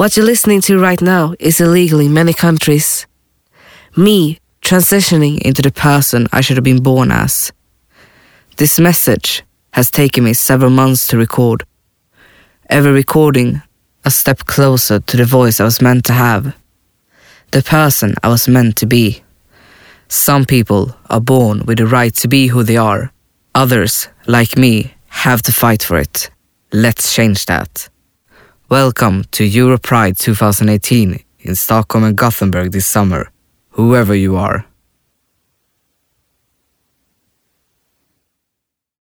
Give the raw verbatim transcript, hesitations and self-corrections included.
What you're listening to right now is illegal in many countries. Me transitioning into the person I should have been born as. This message has taken me several months to record. Every recording, a step closer to the voice I was meant to have. The person I was meant to be. Some people are born with the right to be who they are. Others, like me, have to fight for it. Let's change that. Welcome to Europride twenty eighteen in Stockholm and Gothenburg this summer, whoever you are.